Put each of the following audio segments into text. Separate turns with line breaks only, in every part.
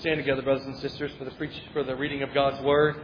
Stand together, brothers and sisters, for the reading of God's Word.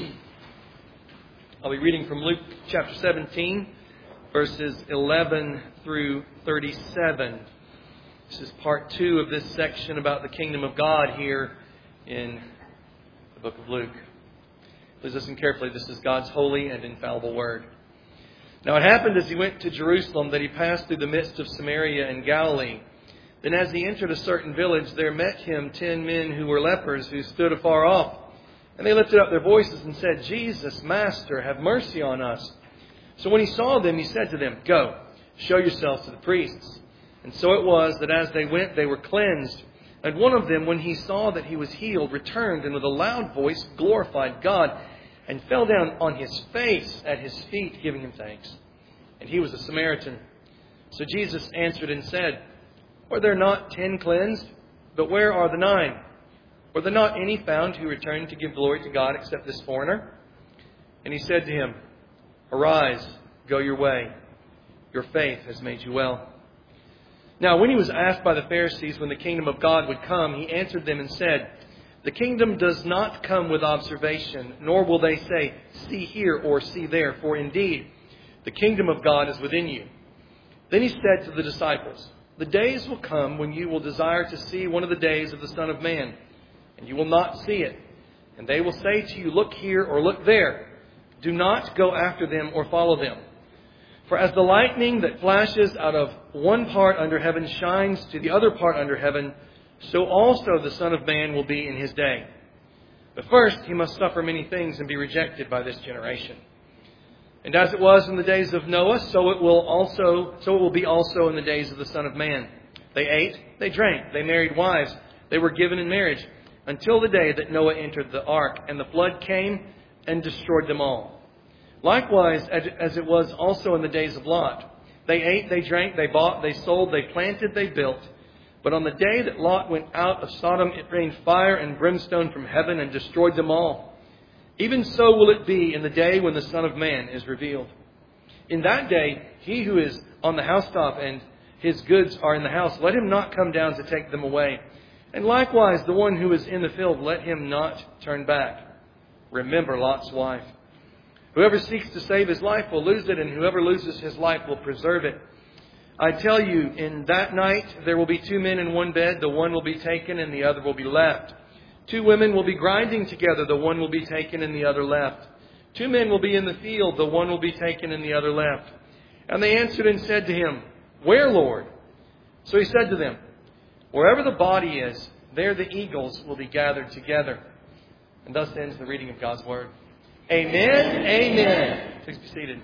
I'll be reading from Luke chapter 17, verses 11 through 37. This is part 2 of this section about the kingdom of God here in the book of Luke. Please listen carefully. This is God's holy and infallible Word. Now it happened as he went to Jerusalem that he passed through the midst of Samaria and Galilee. Then as he entered a certain village, there met him 10 men who were lepers, who stood afar off. And they lifted up their voices and said, "Jesus, Master, have mercy on us." So when he saw them, he said to them, "Go, show yourselves to the priests." And so it was that as they went, they were cleansed. And one of them, when he saw that he was healed, returned and with a loud voice glorified God, and fell down on his face at his feet, giving him thanks. And he was a Samaritan. So Jesus answered and said, "Were there not 10 cleansed? But where are the 9? Were there not any found who returned to give glory to God except this foreigner?" And he said to him, "Arise, go your way. Your faith has made you well." Now when he was asked by the Pharisees when the kingdom of God would come, he answered them and said, "The kingdom does not come with observation, nor will they say, 'See here,' or 'See there,' for indeed the kingdom of God is within you." Then he said to the disciples, "The days will come when you will desire to see one of the days of the Son of Man, and you will not see it. And they will say to you, 'Look here,' or 'Look there.' Do not go after them or follow them. For as the lightning that flashes out of one part under heaven shines to the other part under heaven, so also the Son of Man will be in his day. But first he must suffer many things and be rejected by this generation. And as it was in the days of Noah, so it will be also in the days of the Son of Man. They ate, they drank, they married wives, they were given in marriage, until the day that Noah entered the ark, and the flood came and destroyed them all. Likewise, as it was also in the days of Lot. They ate, they drank, they bought, they sold, they planted, they built. But on the day that Lot went out of Sodom, it rained fire and brimstone from heaven and destroyed them all. Even so will it be in the day when the Son of Man is revealed. In that day, he who is on the housetop and his goods are in the house, let him not come down to take them away. And likewise, the one who is in the field, let him not turn back. Remember Lot's wife. Whoever seeks to save his life will lose it, and whoever loses his life will preserve it. I tell you, in that night there will be 2 men in one bed, the one will be taken and the other will be left. 2 women will be grinding together, the one will be taken and the other left. 2 men will be in the field, the one will be taken and the other left. And they answered and said to him, "Where, Lord?" So he said to them, "Wherever the body is, there the eagles will be gathered together." And thus ends the reading of God's Word. Amen. Amen. Please be seated.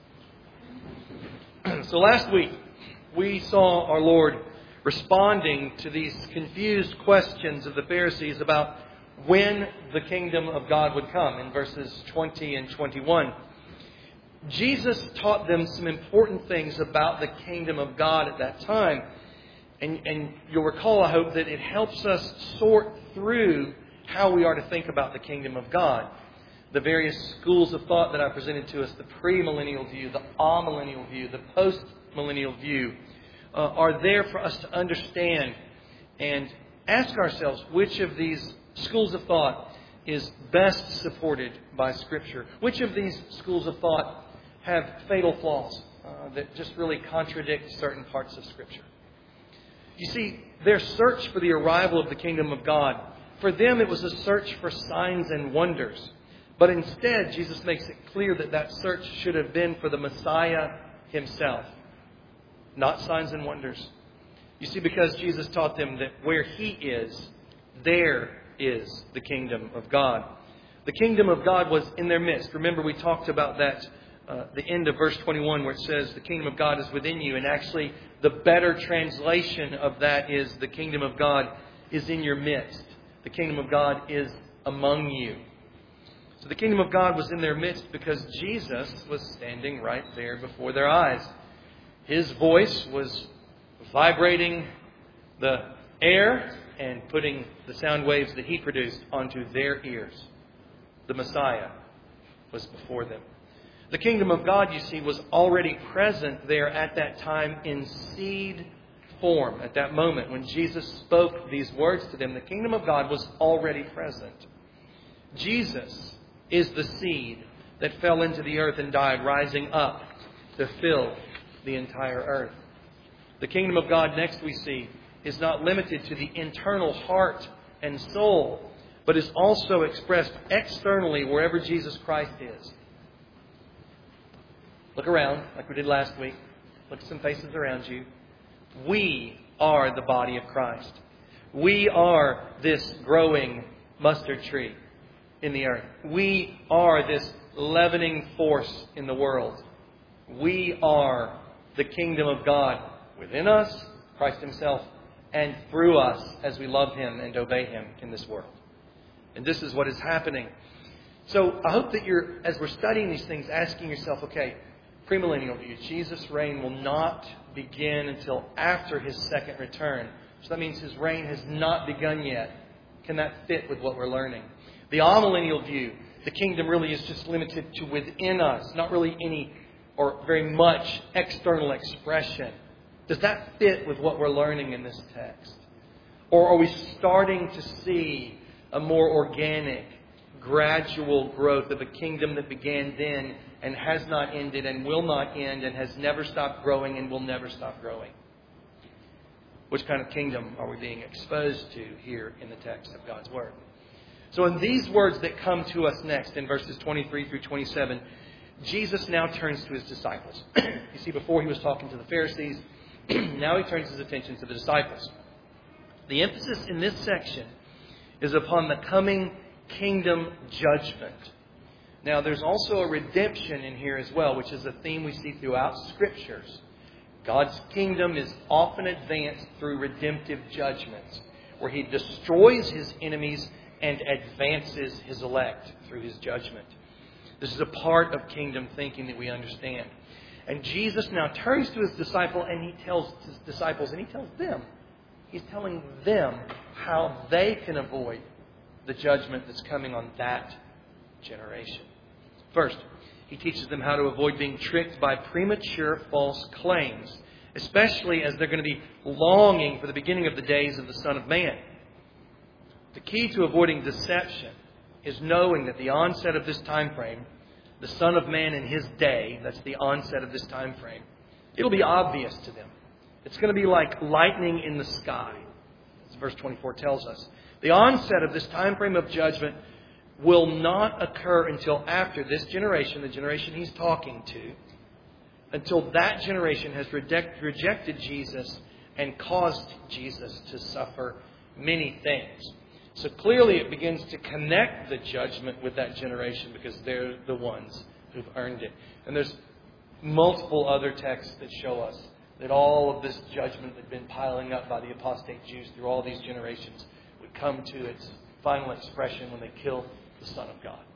So last week, we saw our Lord responding to these confused questions of the Pharisees about when the kingdom of God would come in verses 20 and 21. Jesus taught them some important things about the kingdom of God at that time. And you'll recall, I hope, that it helps us sort through how we are to think about the kingdom of God. The various schools of thought that I presented to us, the premillennial view, the amillennial view, the postmillennial view, are there for us to understand and ask ourselves which of these schools of thought is best supported by Scripture. Which of these schools of thought have fatal flaws that just really contradict certain parts of Scripture. You see, their search for the arrival of the kingdom of God, for them it was a search for signs and wonders. But instead, Jesus makes it clear that that search should have been for the Messiah himself. Not signs and wonders. You see, because Jesus taught them that where he is, there is the kingdom of God. The kingdom of God was in their midst. Remember, we talked about that, the end of verse 21, where it says the kingdom of God is within you. And actually, the better translation of that is the kingdom of God is in your midst. The kingdom of God is among you. So the kingdom of God was in their midst because Jesus was standing right there before their eyes. His voice was vibrating the air and putting the sound waves that he produced onto their ears. The Messiah was before them. The kingdom of God, you see, was already present there at that time in seed form at that moment when Jesus spoke these words to them. The kingdom of God was already present. Jesus is the seed that fell into the earth and died, rising up to fill the entire earth. The kingdom of God, next we see, is not limited to the internal heart and soul, but is also expressed externally wherever Jesus Christ is. Look around, like we did last week. Look at some faces around you. We are the body of Christ. We are this growing mustard tree in the earth. We are this leavening force in the world. We are the kingdom of God within us, Christ Himself, and through us as we love Him and obey Him in this world. And this is what is happening. So I hope that you're, as we're studying these things, asking yourself, okay, premillennial view, Jesus' reign will not begin until after His second return. So that means His reign has not begun yet. Can that fit with what we're learning? The amillennial view, the kingdom really is just limited to within us, not really any or very much external expression. Does that fit with what we're learning in this text? Or are we starting to see a more organic, gradual growth of a kingdom that began then and has not ended and will not end and has never stopped growing and will never stop growing? Which kind of kingdom are we being exposed to here in the text of God's Word? So in these words that come to us next in verses 23 through 27, Jesus now turns to His disciples. You see, before He was talking to the Pharisees. Now He turns His attention to the disciples. The emphasis in this section is upon the coming kingdom judgment. Now, there's also a redemption in here as well, which is a theme we see throughout Scriptures. God's kingdom is often advanced through redemptive judgments, where He destroys His enemies and advances His elect through His judgment. This is a part of kingdom thinking that we understand. And Jesus now turns to His disciple and He tells His disciples, and He tells them, He's telling them how they can avoid the judgment that's coming on that generation. First, He teaches them how to avoid being tricked by premature false claims, especially as they're going to be longing for the beginning of the days of the Son of Man. The key to avoiding deception is knowing that the onset of this time frame, the Son of Man in His day, that's the onset of this time frame, it'll be obvious to them. It's going to be like lightning in the sky, as verse 24 tells us. The onset of this time frame of judgment will not occur until after this generation, the generation He's talking to, until that generation has rejected Jesus and caused Jesus to suffer many things. So clearly it begins to connect the judgment with that generation because they're the ones who've earned it. And there's multiple other texts that show us that all of this judgment that had been piling up by the apostate Jews through all these generations would come to its final expression when they killed the Son of God.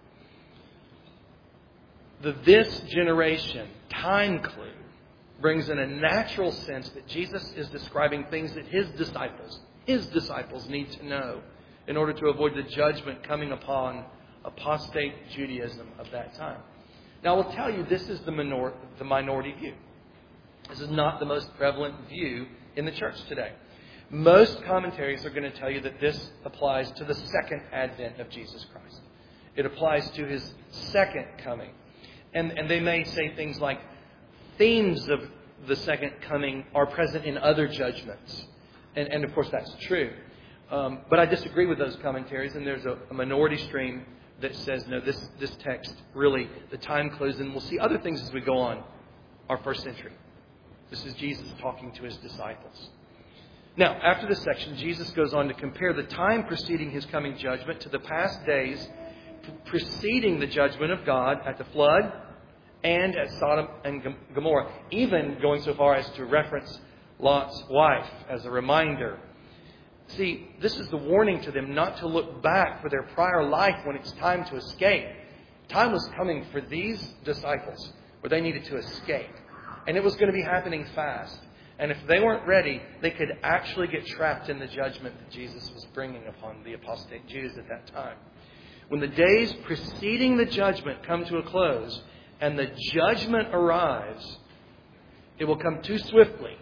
The this generation time clue brings in a natural sense that Jesus is describing things that His disciples need to know in order to avoid the judgment coming upon apostate Judaism of that time. Now, I will tell you, this is the minority view. This is not the most prevalent view in the church today. Most commentaries are going to tell you that this applies to the second advent of Jesus Christ. It applies to His second coming. And they may say things like, themes of the second coming are present in other judgments. And of course, that's true. But I disagree with those commentaries, and there's a minority stream that says, no, this text really, the time clues, and we'll see other things as we go on, are first century. This is Jesus talking to His disciples. Now, after this section, Jesus goes on to compare the time preceding His coming judgment to the past days preceding the judgment of God at the flood and at Sodom and Gomorrah, even going so far as to reference Lot's wife as a reminder. See, this is the warning to them not to look back for their prior life when it's time to escape. Time was coming for these disciples where they needed to escape. And it was going to be happening fast. And if they weren't ready, they could actually get trapped in the judgment that Jesus was bringing upon the apostate Jews at that time. When the days preceding the judgment come to a close and the judgment arrives, it will come too swiftly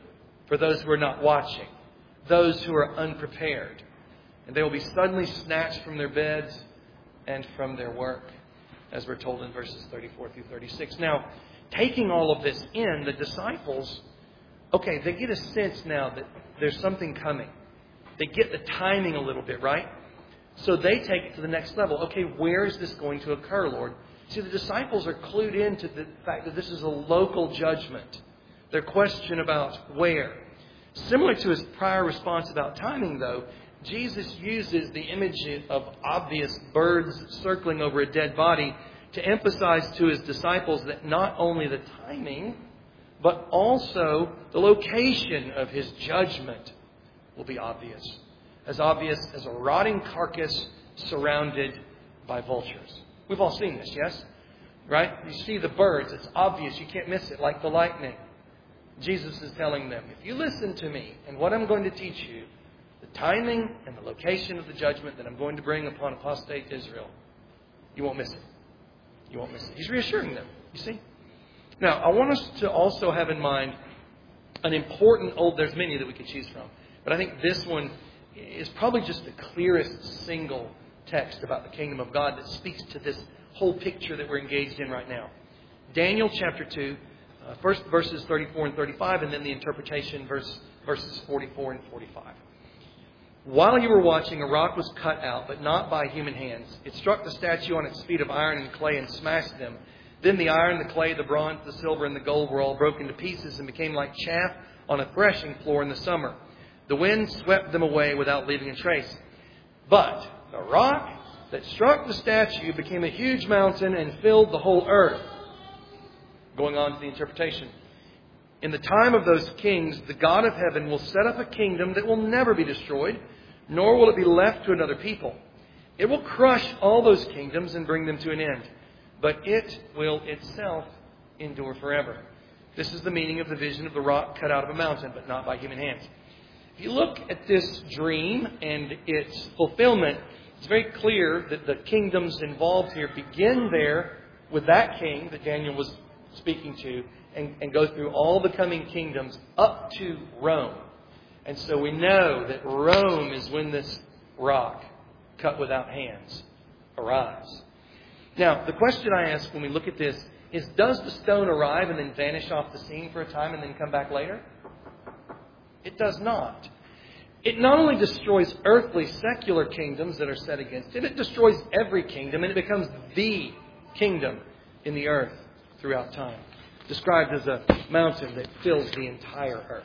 for those who are not watching, those who are unprepared. And they will be suddenly snatched from their beds and from their work, as we're told in verses 34 through 36. Now, taking all of this in, the disciples, okay, they get a sense now that there's something coming. They get the timing a little bit, right? So they take it to the next level. Okay, where is this going to occur, Lord? See, the disciples are clued into the fact that this is a local judgment. Their question about where. Similar to his prior response about timing, though, Jesus uses the image of obvious birds circling over a dead body to emphasize to his disciples that not only the timing, but also the location of his judgment will be obvious as a rotting carcass surrounded by vultures. We've all seen this, yes? Right? You see the birds. It's obvious. You can't miss it, like the lightning. Jesus is telling them, if you listen to me and what I'm going to teach you, the timing and the location of the judgment that I'm going to bring upon apostate Israel, you won't miss it. You won't miss it. He's reassuring them, you see? Now, I want us to also have in mind an important there's many that we could choose from, but I think this one is probably just the clearest single text about the kingdom of God that speaks to this whole picture that we're engaged in right now. Daniel chapter 2, first verses 34 and 35, and then the interpretation verses 44 and 45. While you were watching, a rock was cut out, but not by human hands. It struck the statue on its feet of iron and clay and smashed them. Then the iron, the clay, the bronze, the silver, and the gold were all broken to pieces and became like chaff on a threshing floor in the summer. The wind swept them away without leaving a trace. But the rock that struck the statue became a huge mountain and filled the whole earth. Going on to the interpretation. In the time of those kings, the God of heaven will set up a kingdom that will never be destroyed, nor will it be left to another people. It will crush all those kingdoms and bring them to an end, but it will itself endure forever. This is the meaning of the vision of the rock cut out of a mountain, but not by human hands. If you look at this dream and its fulfillment, it's very clear that the kingdoms involved here begin there with that king that Daniel was speaking to and go through all the coming kingdoms up to Rome. And so we know that Rome is when this rock, cut without hands, arrives. Now, the question I ask when we look at this is, does the stone arrive and then vanish off the scene for a time and then come back later? It does not. It not only destroys earthly, secular kingdoms that are set against it, it destroys every kingdom, and it becomes the kingdom in the earth throughout time, described as a mountain that fills the entire earth.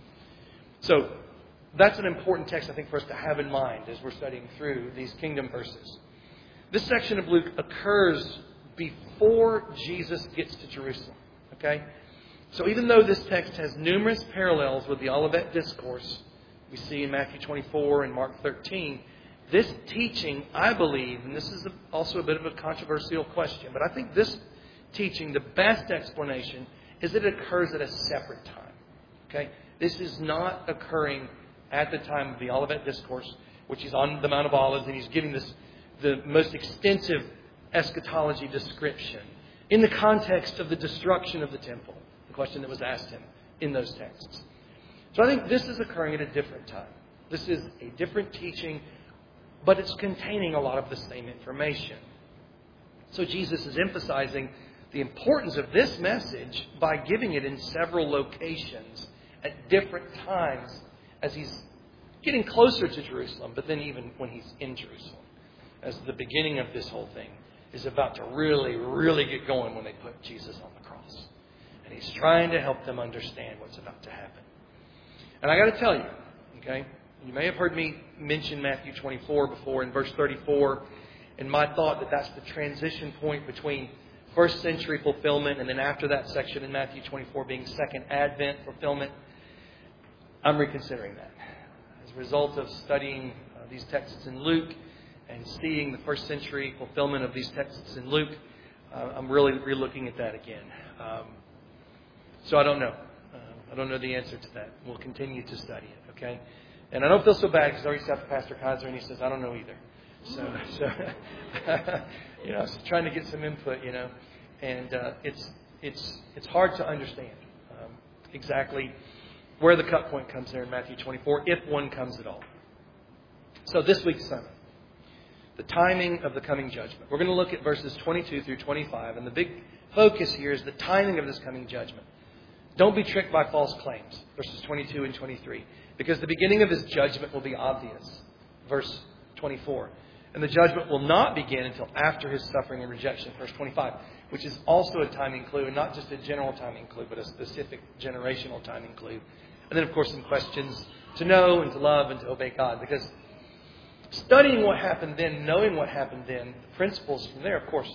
So that's an important text, I think, for us to have in mind as we're studying through these kingdom verses. This section of Luke occurs before Jesus gets to Jerusalem. Okay? So even though this text has numerous parallels with the Olivet Discourse we see in Matthew 24 and Mark 13, this teaching, I believe, and this is also a bit of a controversial question, but I think this teaching, the best explanation is that it occurs at a separate time. Okay? This is not occurring at the time of the Olivet Discourse, which is on the Mount of Olives, and he's giving the most extensive eschatology description in the context of the destruction of the temple, the question that was asked him in those texts. So I think this is occurring at a different time. This is a different teaching, but it's containing a lot of the same information. So Jesus is emphasizing the importance of this message by giving it in several locations at different times as he's getting closer to Jerusalem, but then even when he's in Jerusalem, as the beginning of this whole thing is about to really, really get going when they put Jesus on the cross. And he's trying to help them understand what's about to happen. And I got to tell you, okay, you may have heard me mention Matthew 24 before in verse 34, and my thought that that's the transition point between first century fulfillment and then after that section in Matthew 24 being second Advent fulfillment. I'm reconsidering that. As a result of studying these texts in Luke and seeing the first century fulfillment of these texts in Luke, I'm really relooking at that again. So I don't know. I don't know the answer to that. We'll continue to study it, okay? And I don't feel so bad because I reached out to Pastor Kaiser and he says, I don't know either. So I was trying to get some input, and it's hard to understand exactly where the cut point comes there in Matthew 24, if one comes at all. So this week's sermon, the timing of the coming judgment. We're going to look at verses 22 through 25, and the big focus here is the timing of this coming judgment. Don't be tricked by false claims, verses 22 and 23, because the beginning of his judgment will be obvious, verse 24. And the judgment will not begin until after his suffering and rejection, verse 25, which is also a timing clue, and not just a general timing clue, but a specific generational timing clue. And then, of course, some questions to know and to love and to obey God, because studying what happened then, knowing what happened then, the principles from there, of course,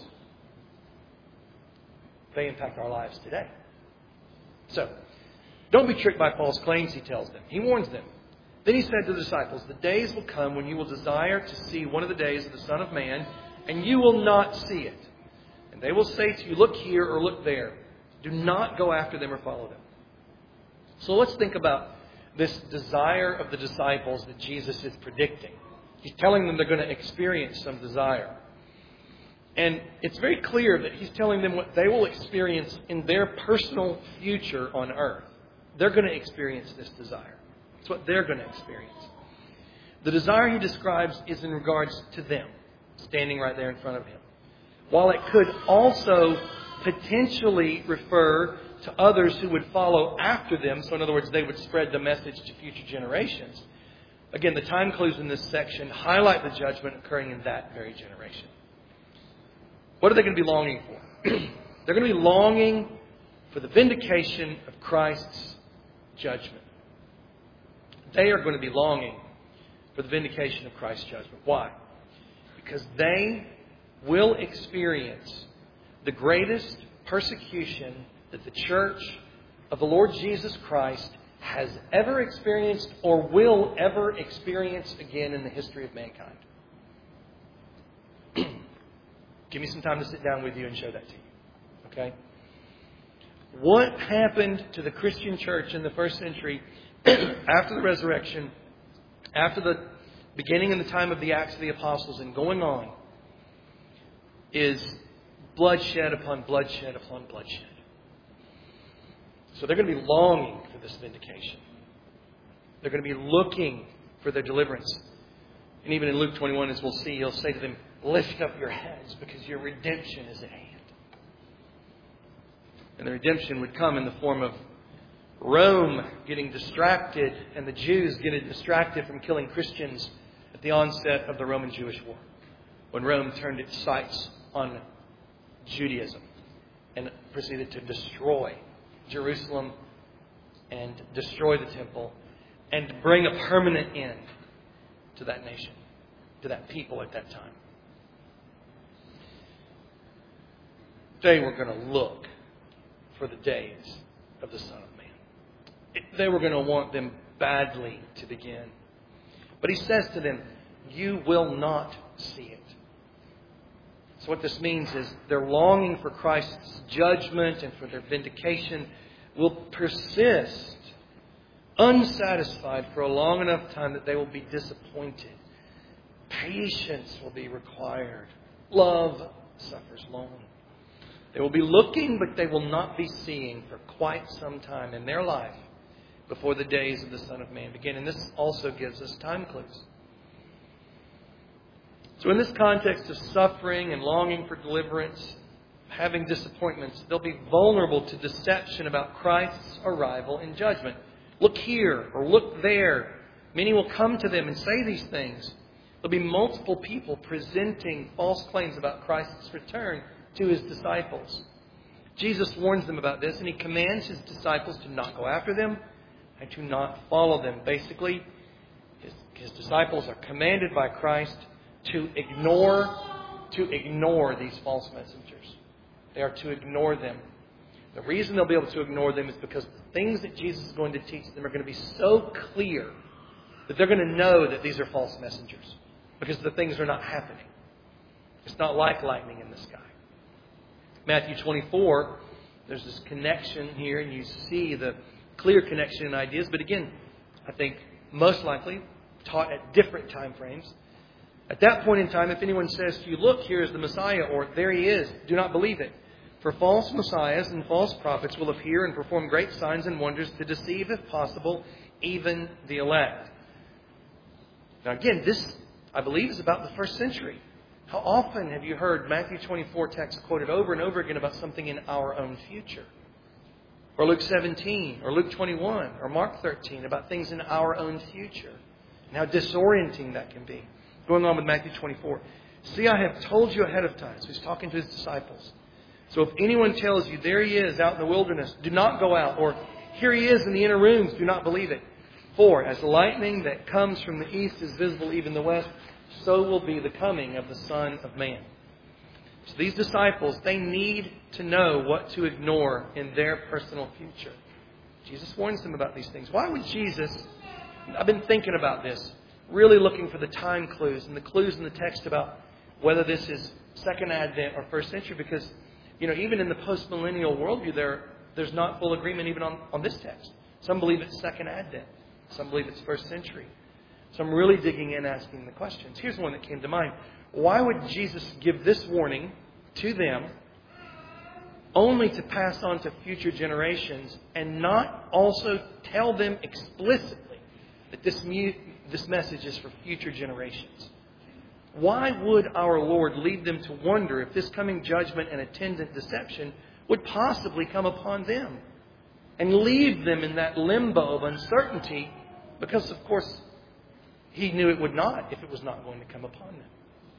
they impact our lives today. So, don't be tricked by false claims, he tells them. He warns them. Then he said to the disciples, the days will come when you will desire to see one of the days of the Son of Man, and you will not see it. And they will say to you, look here or look there. Do not go after them or follow them. So let's think about this desire of the disciples that Jesus is predicting. He's telling them they're going to experience some desire. And it's very clear that he's telling them what they will experience in their personal future on earth. They're going to experience this desire. It's what they're going to experience. The desire he describes is in regards to them, standing right there in front of him. While it could also potentially refer to others who would follow after them, so in other words, they would spread the message to future generations. Again, the time clues in this section highlight the judgment occurring in that very generation. What are they going to be longing for? They're going to be longing for the vindication of Christ's judgment. They are going to be longing for the vindication of Christ's judgment. Why? Because they will experience the greatest persecution that the church of the Lord Jesus Christ has ever experienced or will ever experience again in the history of mankind. Give me some time to sit down with you and show that to you. Okay? What happened to the Christian church in the first century after the resurrection, after the beginning and the time of the Acts of the Apostles and going on, is bloodshed upon bloodshed upon bloodshed. So they're going to be longing for this vindication. They're going to be looking for their deliverance. And even in Luke 21, as we'll see, he'll say to them, lift up your heads because your redemption is at hand. And the redemption would come in the form of Rome getting distracted and the Jews getting distracted from killing Christians at the onset of the Roman-Jewish War, when Rome turned its sights on Judaism and proceeded to destroy Jerusalem and destroy the temple and bring a permanent end to that nation, to that people at that time. They were going to look for the days of the Son of Man. They were going to want them badly to begin. But he says to them, you will not see it. So what this means is their longing for Christ's judgment and for their vindication will persist unsatisfied for a long enough time that they will be disappointed. Patience will be required. Love suffers long. They will be looking, but they will not be seeing for quite some time in their life before the days of the Son of Man begin. And this also gives us time clues. So in this context of suffering and longing for deliverance, having disappointments, they'll be vulnerable to deception about Christ's arrival and judgment. Look here or look there. Many will come to them and say these things. There'll be multiple people presenting false claims about Christ's return to his disciples. Jesus warns them about this, and he commands his disciples to not go after them and to not follow them. Basically, his disciples are commanded by Christ to ignore these false messengers. They are to ignore them. The reason they'll be able to ignore them is because the things that Jesus is going to teach them are going to be so clear that they're going to know that these are false messengers, because the things are not happening. It's not like lightning in the sky. Matthew 24, there's this connection here, and you see the clear connection in ideas. But again, I think most likely taught at different time frames. At that point in time, if anyone says to you, look, here is the Messiah, or there he is, do not believe it. For false messiahs and false prophets will appear and perform great signs and wonders to deceive, if possible, even the elect. Now again, this, I believe, is about the first century. How often have you heard Matthew 24 text quoted over and over again about something in our own future? Or Luke 17, or Luke 21, or Mark 13, about things in our own future. And how disorienting that can be. Going on with Matthew 24. See, I have told you ahead of time. So he's talking to his disciples. So if anyone tells you, there he is out in the wilderness, do not go out. Or here he is in the inner rooms, do not believe it. For as the lightning that comes from the east is visible even in the west, so will be the coming of the Son of Man. So these disciples, they need to know what to ignore in their personal future. Jesus warns them about these things. Why would Jesus... I've been thinking about this, really looking for the time clues and the clues in the text about whether this is Second Advent or First Century, because, even in the post-millennial worldview, there's not full agreement even on this text. Some believe it's Second Advent. Some believe it's First Century. So I'm really digging in, asking the questions. Here's one that came to mind. Why would Jesus give this warning to them only to pass on to future generations and not also tell them explicitly that this message is for future generations? Why would our Lord lead them to wonder if this coming judgment and attendant deception would possibly come upon them and leave them in that limbo of uncertainty? Because, of course, He knew it would not if it was not going to come upon them.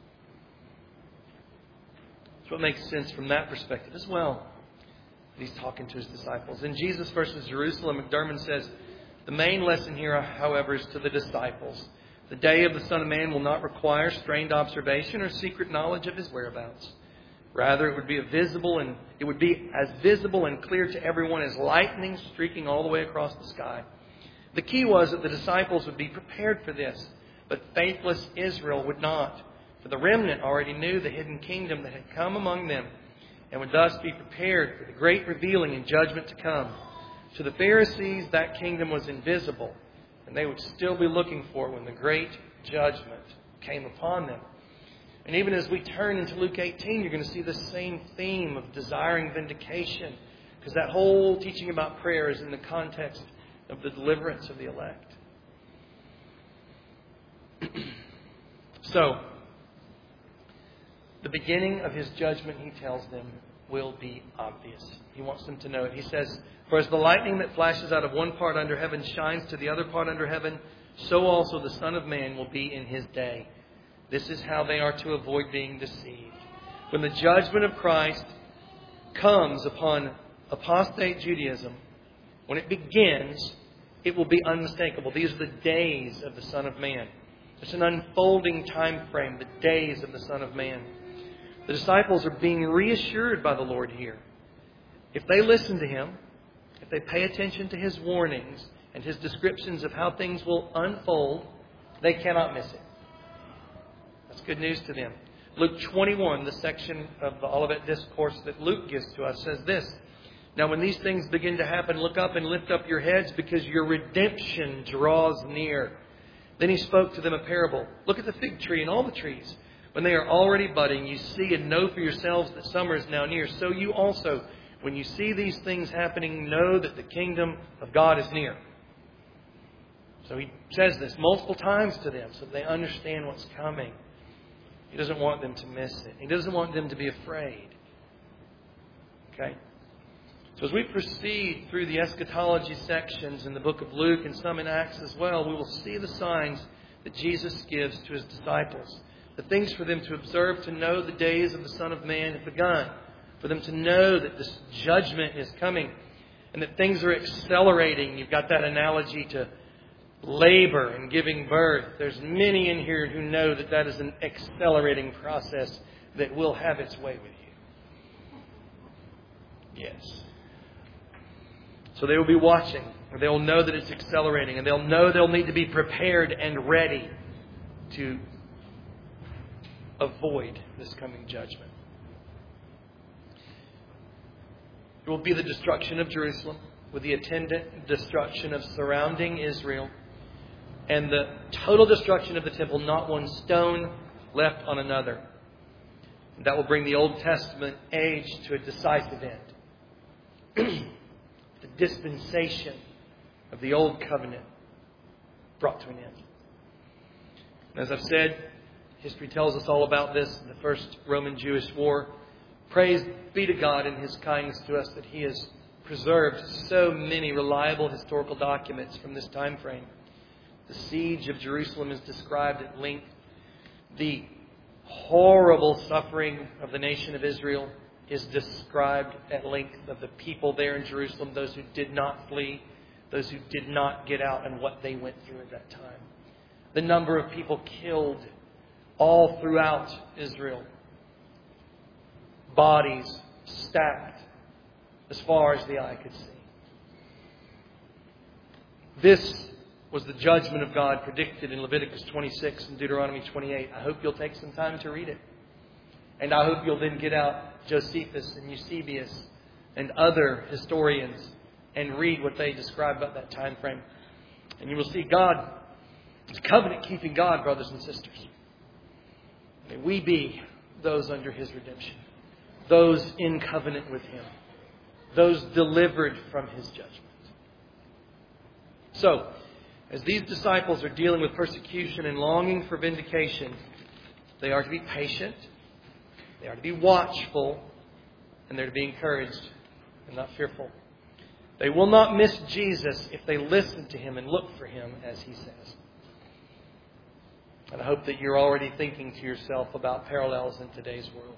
So it makes sense from that perspective as well. He's talking to His disciples. In Jesus versus Jerusalem, McDermott says, the main lesson here, however, is to the disciples. The day of the Son of Man will not require strained observation or secret knowledge of His whereabouts. Rather, it would be as visible and clear to everyone as lightning streaking all the way across the sky. The key was that the disciples would be prepared for this, but faithless Israel would not. For the remnant already knew the hidden kingdom that had come among them, and would thus be prepared for the great revealing and judgment to come. To the Pharisees, that kingdom was invisible, and they would still be looking for it when the great judgment came upon them. And even as we turn into Luke 18, you're going to see the same theme of desiring vindication, because that whole teaching about prayer is in the context of the deliverance of the elect. So, the beginning of His judgment, He tells them, will be obvious. He wants them to know it. He says, for as the lightning that flashes out of one part under heaven shines to the other part under heaven, so also the Son of Man will be in His day. This is how they are to avoid being deceived. When the judgment of Christ comes upon apostate Judaism, when it begins, it will be unmistakable. These are the days of the Son of Man. It's an unfolding time frame, the days of the Son of Man. The disciples are being reassured by the Lord here. If they listen to Him, if they pay attention to His warnings and His descriptions of how things will unfold, they cannot miss it. That's good news to them. Luke 21, the section of the Olivet Discourse that Luke gives to us, says this. Now when these things begin to happen, look up and lift up your heads, because your redemption draws near. Then He spoke to them a parable. Look at the fig tree and all the trees. When they are already budding, you see and know for yourselves that summer is now near. So you also, when you see these things happening, know that the kingdom of God is near. So He says this multiple times to them so that they understand what's coming. He doesn't want them to miss it. He doesn't want them to be afraid. Okay? So as we proceed through the eschatology sections in the book of Luke and some in Acts as well, we will see the signs that Jesus gives to His disciples. The things for them to observe, to know the days of the Son of Man have begun. For them to know that this judgment is coming and that things are accelerating. You've got that analogy to labor and giving birth. There's many in here who know that that is an accelerating process that will have its way with you. Yes. So they will be watching. They will know that it's accelerating. And they'll know they'll need to be prepared and ready to avoid this coming judgment. It will be the destruction of Jerusalem with the attendant destruction of surrounding Israel and the total destruction of the temple, not one stone left on another. That will bring the Old Testament age to a decisive end. The dispensation of the Old Covenant brought to an end. And as I've said, history tells us all about this in the First Roman-Jewish War. Praise be to God in His kindness to us that He has preserved so many reliable historical documents from this time frame. The siege of Jerusalem is described at length. The horrible suffering of the nation of Israel is described at length, of the people there in Jerusalem, those who did not flee, those who did not get out, and what they went through at that time. The number of people killed all throughout Israel. Bodies stacked as far as the eye could see. This was the judgment of God predicted in Leviticus 26 and Deuteronomy 28. I hope you'll take some time to read it. And I hope you'll then get out Josephus and Eusebius and other historians and read what they describe about that time frame. And you will see God is covenant-keeping God, brothers and sisters. May we be those under His redemption, those in covenant with Him, those delivered from His judgment. So, as these disciples are dealing with persecution and longing for vindication, they are to be patient, they are to be watchful, and they're to be encouraged and not fearful. They will not miss Jesus if they listen to Him and look for Him as He says. And I hope that you're already thinking to yourself about parallels in today's world.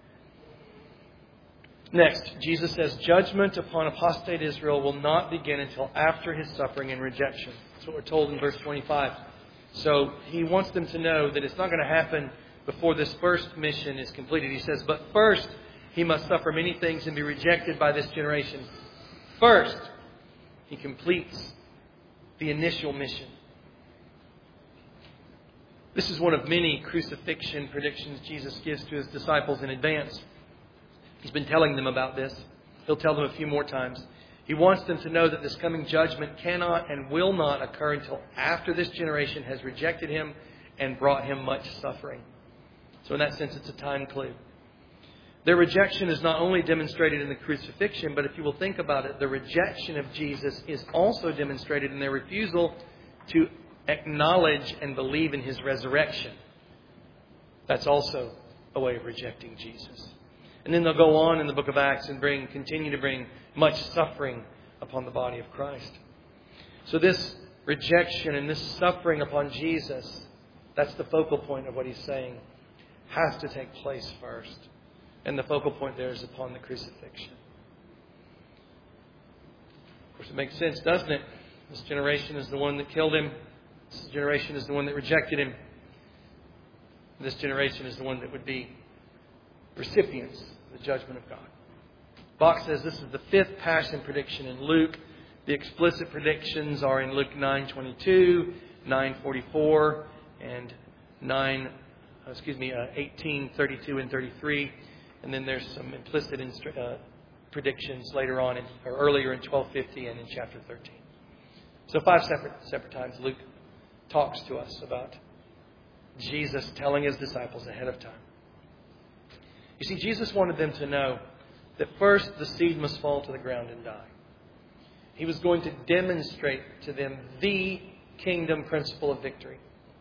Next, Jesus says judgment upon apostate Israel will not begin until after His suffering and rejection. That's what we're told in verse 25. So He wants them to know that it's not going to happen before this first mission is completed. He says, but first He must suffer many things and be rejected by this generation. First, He completes the initial mission. This is one of many crucifixion predictions Jesus gives to His disciples in advance. He's been telling them about this. He'll tell them a few more times. He wants them to know that this coming judgment cannot and will not occur until after this generation has rejected Him and brought Him much suffering. So in that sense, it's a time clue. Their rejection is not only demonstrated in the crucifixion, but if you will think about it, the rejection of Jesus is also demonstrated in their refusal to acknowledge and believe in His resurrection. That's also a way of rejecting Jesus. And then they'll go on in the book of Acts and continue to bring much suffering upon the body of Christ. So this rejection and this suffering upon Jesus, that's the focal point of what He's saying, has to take place first. And the focal point there is upon the crucifixion. Of course, it makes sense, doesn't it? This generation is the one that killed Him. This generation is the one that rejected Him. This generation is the one that would be recipients of the judgment of God. Bach says this is the fifth passion prediction in Luke. The explicit predictions are in Luke 9:22, 9:44, and 18:32 and 33. And then there's some implicit predictions later on, or earlier in 12:50 and in chapter 13. So 5 separate times Luke talks to us about Jesus telling His disciples ahead of time. You see, Jesus wanted them to know that first the seed must fall to the ground and die. He was going to demonstrate to them the kingdom principle of victory.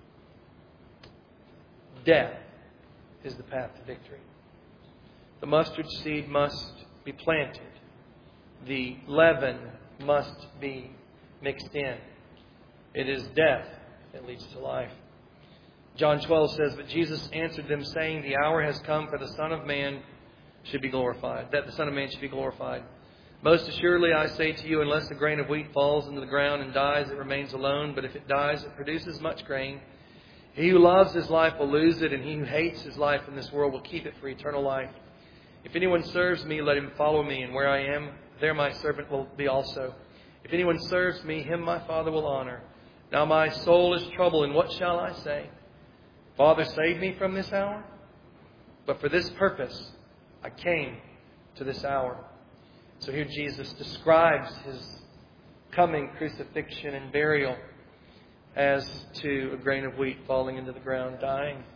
Death is the path to victory. The mustard seed must be planted. The leaven must be mixed in. It is death that leads to life. John 12 says, but Jesus answered them, saying, the hour has come for the Son of Man should be glorified, that the Son of Man should be glorified. Most assuredly I say to you, unless a grain of wheat falls into the ground and dies, it remains alone. But if it dies, it produces much grain. He who loves his life will lose it, and he who hates his life in this world will keep it for eternal life. If anyone serves me, let him follow me, and where I am, there my servant will be also. If anyone serves me, him my Father will honor. Now my soul is troubled, and what shall I say? Father, save me from this hour? But for this purpose I came to this hour. So here Jesus describes His coming crucifixion and burial as to a grain of wheat falling into the ground, dying.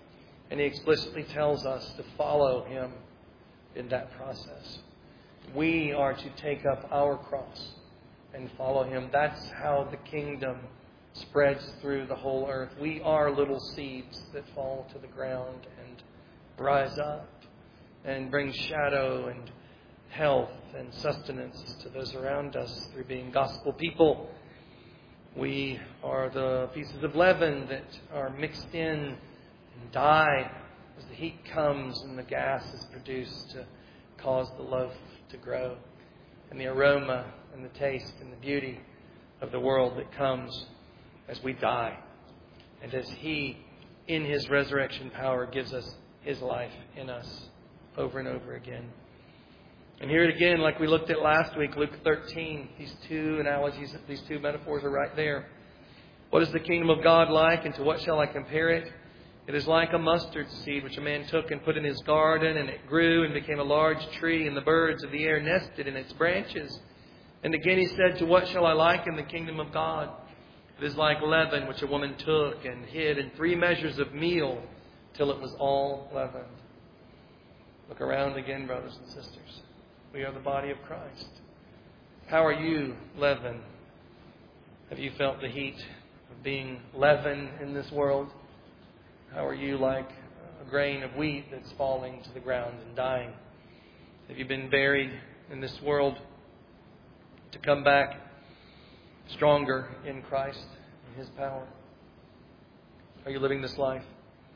And He explicitly tells us to follow Him in that process. We are to take up our cross and follow Him. That's how the kingdom spreads through the whole earth. We are little seeds that fall to the ground and rise up and bring shadow and health and sustenance to those around us through being gospel people. We are the pieces of leaven that are mixed in and die as the heat comes and the gas is produced to cause the loaf to grow. And the aroma and the taste and the beauty of the world that comes as we die. And as He, in His resurrection power, gives us His life in us over and over again. And here it again, like we looked at last week, Luke 13. These two analogies, these two metaphors are right there. What is the kingdom of God like, and to what shall I compare it? It is like a mustard seed which a man took and put in his garden, and it grew and became a large tree, and the birds of the air nested in its branches. And again He said, to what shall I liken the kingdom of God? It is like leaven which a woman took and hid in 3 measures of meal till it was all leavened. Look around again, brothers and sisters. We are the body of Christ. How are you, leaven? Have you felt the heat of being leaven in this world? How are you like a grain of wheat that's falling to the ground and dying? Have you been buried in this world to come back stronger in Christ and His power? Are you living this life?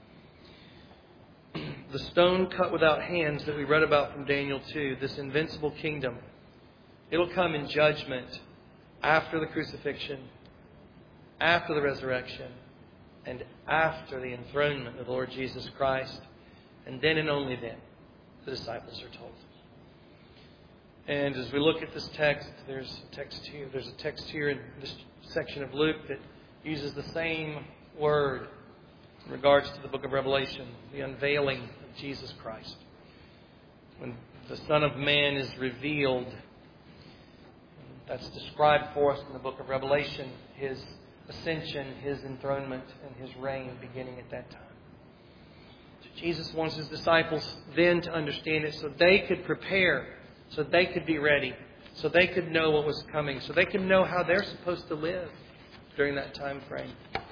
The stone cut without hands that we read about from Daniel 2, this invincible kingdom, it'll come in judgment after the crucifixion, after the resurrection, and after the enthronement of the Lord Jesus Christ. And then and only then, the disciples are told. And as we look at this text, there's a text here in this section of Luke that uses the same word in regards to the book of Revelation, the unveiling of Jesus Christ. When the Son of Man is revealed, that's described for us in the book of Revelation, His ascension, His enthronement, and His reign beginning at that time. So Jesus wants His disciples then to understand it so they could prepare, so they could be ready, so they could know what was coming, so they could know how they're supposed to live during that time frame.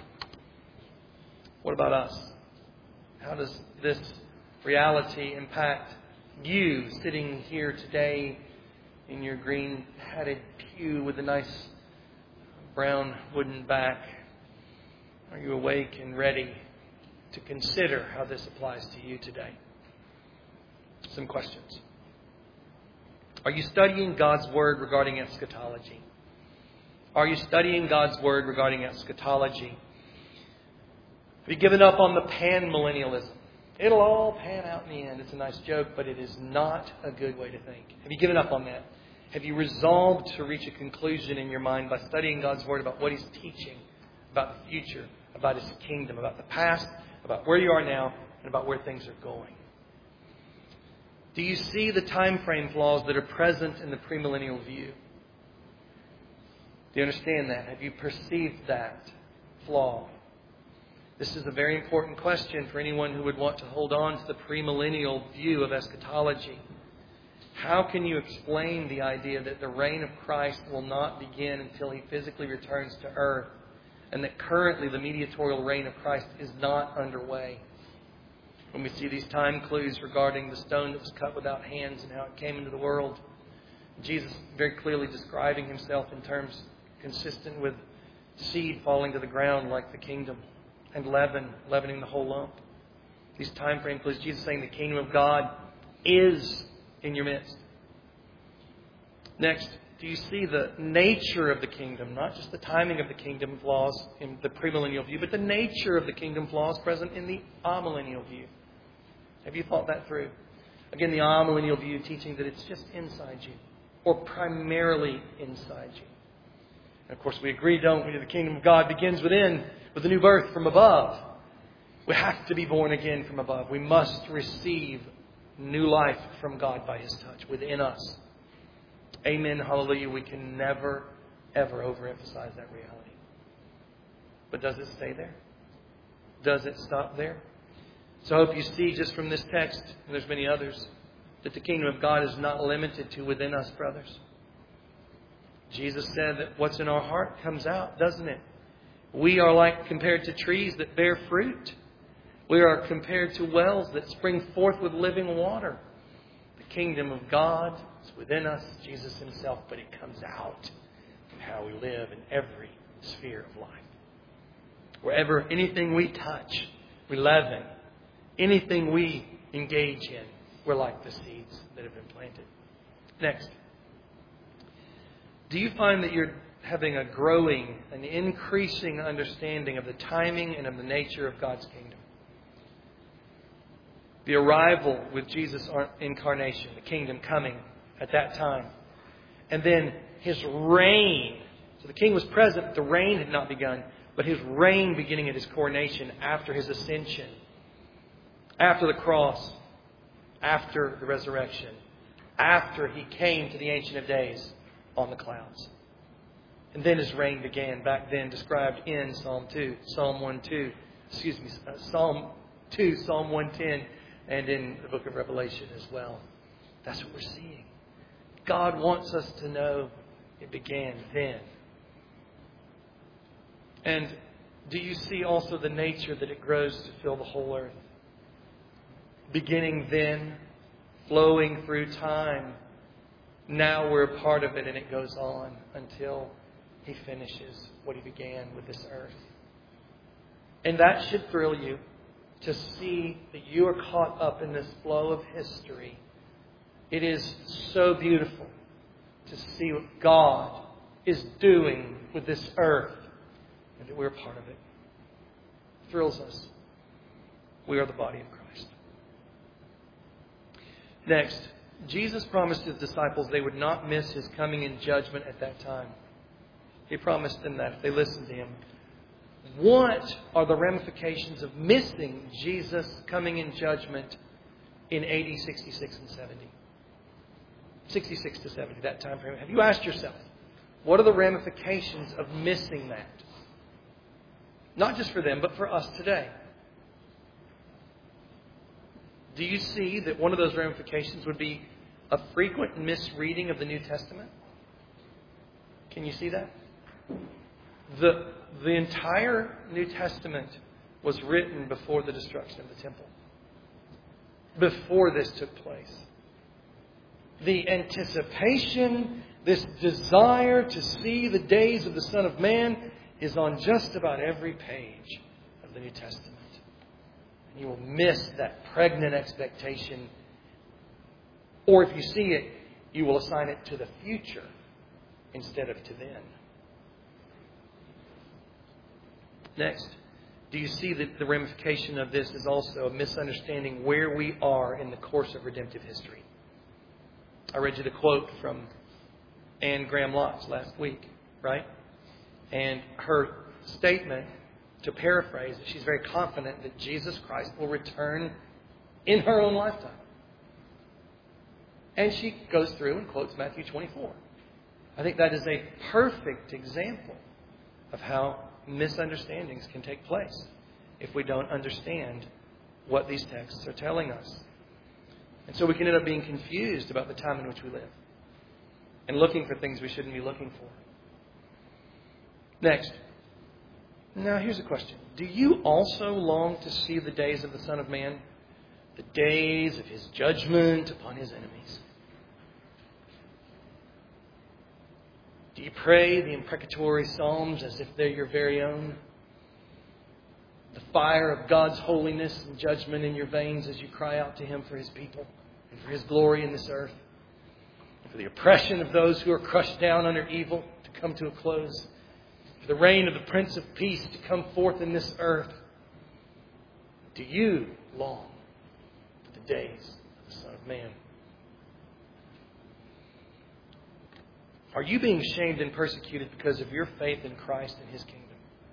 What about us? How does this reality impact you sitting here today in your green padded pew with a nice brown wooden back? Are you awake and ready to consider how this applies to you today? Some questions. Are you studying God's Word regarding eschatology? Are you studying God's Word regarding eschatology? Have you given up on the pan-millennialism? It'll all pan out in the end. It's a nice joke, but it is not a good way to think. Have you given up on that? Have you resolved to reach a conclusion in your mind by studying God's Word about what He's teaching, about the future, about His kingdom, about the past, about where you are now, and about where things are going? Do you see the time frame flaws that are present in the premillennial view? Do you understand that? Have you perceived that flaw? This is a very important question for anyone who would want to hold on to the premillennial view of eschatology. How can you explain the idea that the reign of Christ will not begin until He physically returns to earth, and that currently the mediatorial reign of Christ is not underway? When we see these time clues regarding the stone that was cut without hands and how it came into the world, Jesus very clearly describing Himself in terms consistent with seed falling to the ground like the kingdom, and leavening the whole lump. These time frame clues, Jesus saying the kingdom of God is in your midst. Next, do you see the nature of the kingdom? Not just the timing of the kingdom flaws in the premillennial view, but the nature of the kingdom flaws present in the amillennial view. Have you thought that through? Again, the amillennial view teaching that it's just inside you, or primarily inside you. And of course, we agree, don't we, that the kingdom of God begins within, with a new birth from above. We have to be born again from above. We must receive new life from God by His touch within us. Amen. Hallelujah. We can never, ever overemphasize that reality. But does it stay there? Does it stop there? So I hope you see just from this text, and there's many others, that the kingdom of God is not limited to within us, brothers. Jesus said that what's in our heart comes out, doesn't it? We are like compared to trees that bear fruit. We are compared to wells that spring forth with living water. The kingdom of God is within us, Jesus Himself, but it comes out in how we live in every sphere of life. Wherever anything we touch, we leaven. Anything we engage in, we're like the seeds that have been planted. Next. Do you find that you're having a growing, an increasing understanding of the timing and of the nature of God's kingdom? The arrival with Jesus' incarnation, the kingdom coming at that time. And then His reign. So the King was present, the reign had not begun. But His reign beginning at His coronation after His ascension. After the cross. After the resurrection. After He came to the Ancient of Days on the clouds. And then His reign began back then, described in Psalm 2, Psalm 1:2, Psalm 2, Psalm 110, and in the book of Revelation as well. That's what we're seeing. God wants us to know it began then. And do you see also the nature that it grows to fill the whole earth? Beginning then, flowing through time. Now we're a part of it, and it goes on until He finishes what He began with this earth. And that should thrill you to see that you are caught up in this flow of history. It is so beautiful to see what God is doing with this earth and that we're a part of it. It thrills us. We are the body of Christ. Next, Jesus promised His disciples they would not miss His coming in judgment at that time. He promised them that if they listened to Him. What are the ramifications of missing Jesus coming in judgment in AD 66 and 70? 66 to 70, that time frame. Have you asked yourself, what are the ramifications of missing that? Not just for them, but for us today. Do you see that one of those ramifications would be a frequent misreading of the New Testament? Can you see that? The entire New Testament was written before the destruction of the temple. Before this took place. The anticipation, this desire to see the days of the Son of Man is on just about every page of the New Testament. And you will miss that pregnant expectation. Or if you see it, you will assign it to the future instead of to then. Next, do you see that the ramification of this is also a misunderstanding where we are in the course of redemptive history? I read you the quote from Anne Graham Lotz last week, right? And her statement, to paraphrase, she's very confident that Jesus Christ will return in her own lifetime. And she goes through and quotes Matthew 24. I think that is a perfect example of how misunderstandings can take place if we don't understand what these texts are telling us. And so we can end up being confused about the time in which we live and looking for things we shouldn't be looking for. Next. Now here's a question. Do you also long to see the days of the Son of Man? The days of His judgment upon His enemies? Do you pray the imprecatory psalms as if they're your very own? The fire of God's holiness and judgment in your veins as you cry out to Him for His people and for His glory in this earth. And for the oppression of those who are crushed down under evil to come to a close. For the reign of the Prince of Peace to come forth in this earth. Do you long for the days of the Son of Man? Are you being shamed and persecuted because of your faith in Christ and His kingdom?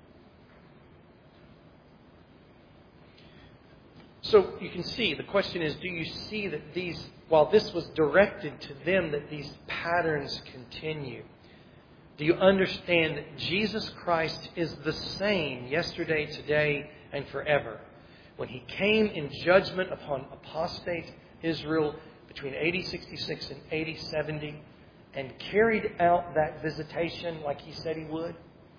So you can see, the question is, do you see that while this was directed to them, that these patterns continue? Do you understand that Jesus Christ is the same yesterday, today, and forever? when He came in judgment upon apostate Israel between AD 66 and AD 70 and carried out that visitation like He said He would.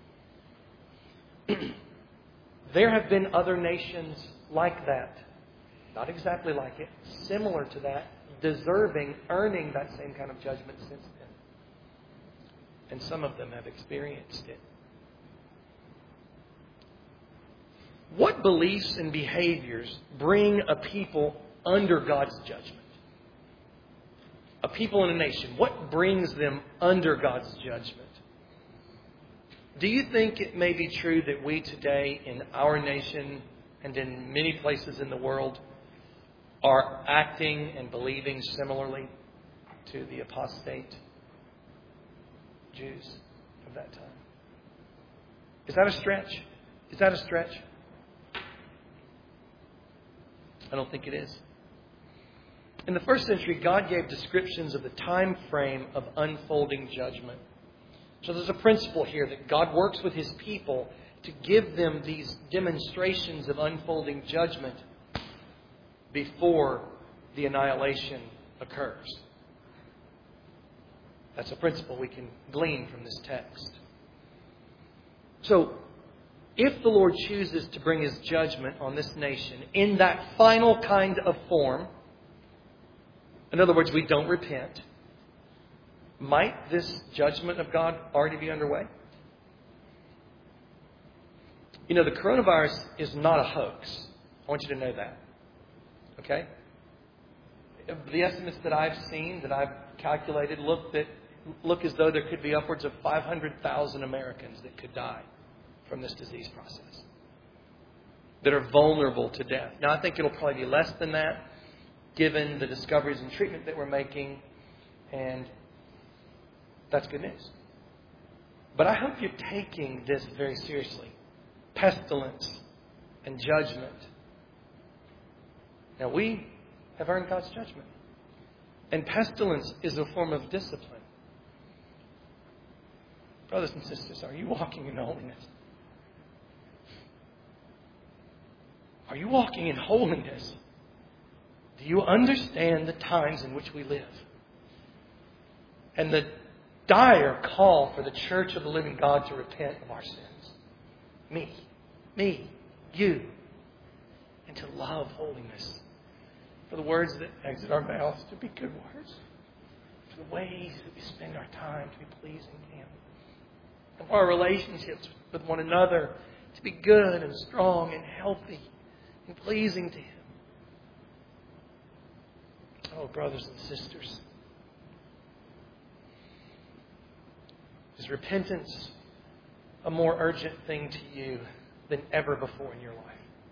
There have been other nations like that. Not exactly like it, similar to that, deserving, earning that same kind of judgment since then. And some of them have experienced it. What beliefs and behaviors bring a people under God's judgment? A people and a nation. What brings them under God's judgment? Do you think it may be true that we today in our nation and in many places in the world are acting and believing similarly to the apostate Jews of that time? Is that a stretch? Is that a stretch? I don't think it is. In the first century, God gave descriptions of the time frame of unfolding judgment. So there's a principle here that God works with His people to give them these demonstrations of unfolding judgment before the annihilation occurs. That's a principle we can glean from this text. So, if the Lord chooses to bring His judgment on this nation in that final kind of form, in other words, we don't repent, might this judgment of God already be underway? You know, the coronavirus is not a hoax. I want you to know that. Okay? The estimates that I've seen, that I've calculated, look as though there could be upwards of 500,000 Americans that could die from this disease process, that are vulnerable to death. Now, I think it'll probably be less than that, given the discoveries and treatment that we're making, and that's good news. But I hope you're taking this very seriously. Pestilence and judgment. Now, we have earned God's judgment. And pestilence is a form of discipline. Brothers and sisters, are you walking in holiness? Are you walking in holiness? Do you understand the times in which we live? And the dire call for the church of the living God to repent of our sins. Me, you. And to love holiness. For the words that exit our mouths to be good words. For the ways that we spend our time to be pleasing to Him. And for our relationships with one another to be good and strong and healthy and pleasing to Him. Oh, brothers and sisters. Is repentance a more urgent thing to you than ever before in your life?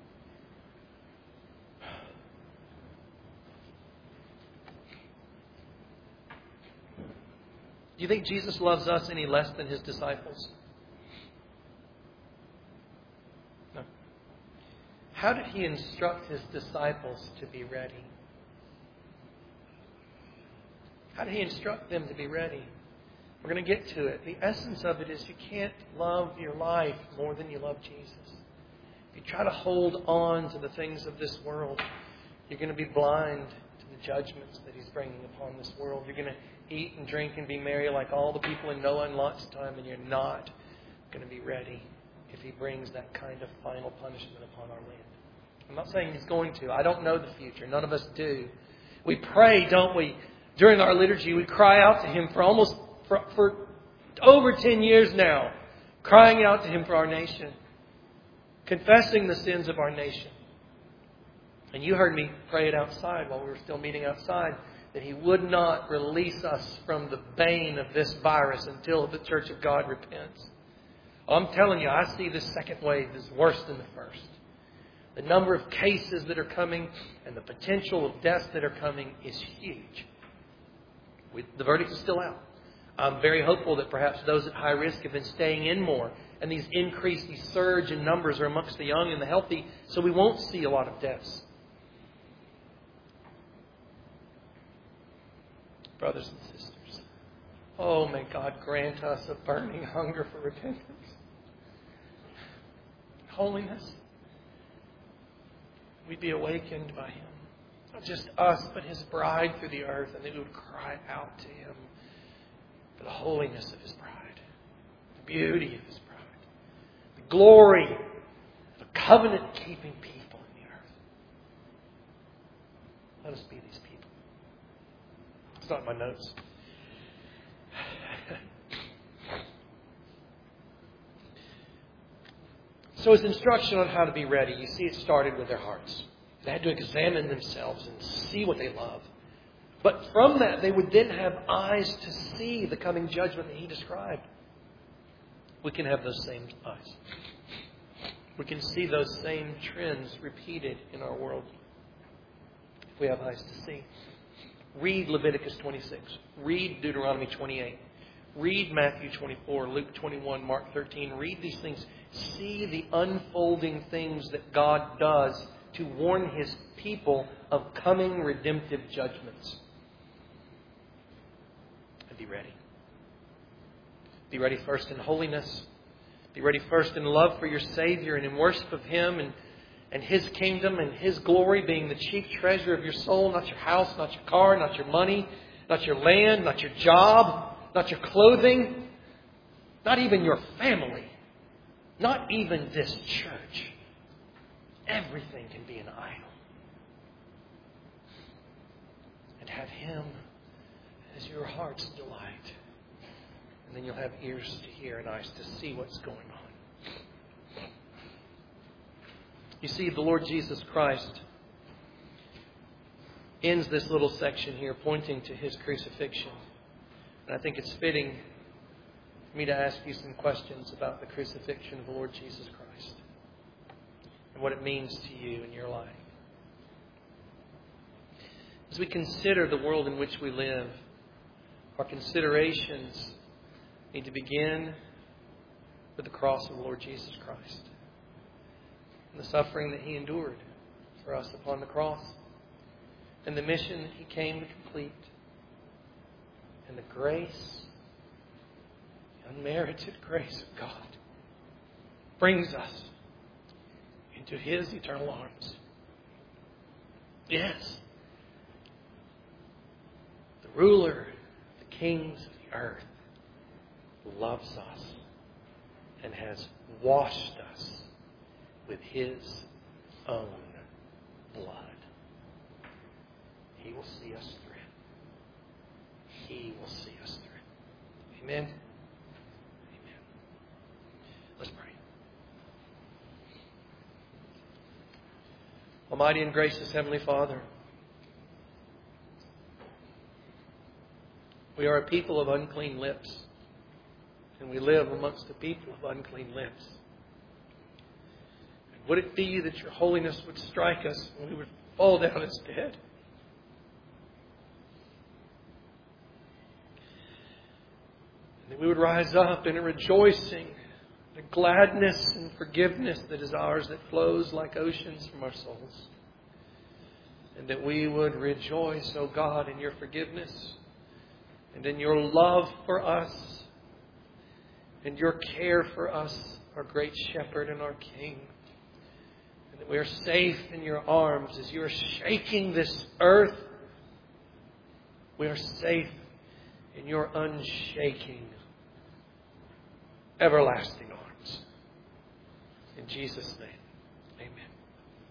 Do you think Jesus loves us any less than His disciples? No. How did He instruct His disciples to be ready? How did He instruct them to be ready? We're going to get to it. The essence of it is you can't love your life more than you love Jesus. If you try to hold on to the things of this world, you're going to be blind to the judgments that He's bringing upon this world. You're going to eat and drink and be merry like all the people in Noah and Lot's time, and you're not going to be ready if He brings that kind of final punishment upon our land. I'm not saying He's going to. I don't know the future. None of us do. We pray, don't we? During our liturgy, we cry out to Him for over 10 years now, crying out to Him for our nation, confessing the sins of our nation. And you heard me pray it outside while we were still meeting outside, that He would not release us from the bane of this virus until the Church of God repents. I'm telling you, I see this second wave is worse than the first. The number of cases that are coming and the potential of deaths that are coming is huge. The verdict is still out. I'm very hopeful that perhaps those at high risk have been staying in more. And these surge in numbers are amongst the young and the healthy. So we won't see a lot of deaths. Brothers and sisters, oh, may God grant us a burning hunger for repentance. Holiness.
We'd be awakened by Him. Not just us, but His bride through the earth. And that we would cry out to Him for the holiness of His bride, the beauty of His bride, the glory of a covenant-keeping people in the earth. Let us be these people. It's not in my notes. So his instruction on how to be ready, you see it started with their hearts. They had to examine themselves and see what they love. But from that, they would then have eyes to see the coming judgment that he described. We can have those same eyes. We can see those same trends repeated in our world if we have eyes to see. Read Leviticus 26. Read Deuteronomy 28. Read Matthew 24, Luke 21, Mark 13. Read these things. See the unfolding things that God does to warn His people of coming redemptive judgments. And be ready. Be ready first in holiness. Be ready first in love for your Savior and in worship of Him and His kingdom and His glory being the chief treasure of your soul. Not your house, not your car, not your money, not your land, not your job, not your clothing, not even your family, not even this church. Everything can be an idol. And have Him as your heart's delight. And then you'll have ears to hear and eyes to see what's going on. You see, the Lord Jesus Christ ends this little section here pointing to His crucifixion. And I think it's fitting for me to ask you some questions about the crucifixion of the Lord Jesus Christ and what it means to you in your life. As we consider the world in which we live, our considerations need to begin with the cross of the Lord Jesus Christ and the suffering that He endured for us upon the cross and the mission that He came to complete. And the grace, the unmerited grace of God brings us into His eternal arms. Yes, the ruler, the kings of the earth, loves us and has washed us with His own blood. He will see us through. He will see us through. Amen? Amen. Let's pray. Almighty and gracious Heavenly Father, we are a people of unclean lips, and we live amongst a people of unclean lips. And would it be that your holiness would strike us and we would fall down as dead? That we would rise up in a rejoicing, a gladness and forgiveness that is ours, that flows like oceans from our souls. And that we would rejoice, O God, in your forgiveness and in your love for us and your care for us, our great shepherd and our King. And that we are safe in your arms as you are shaking this earth. We are safe in your unshaking, everlasting arms. In Jesus' name.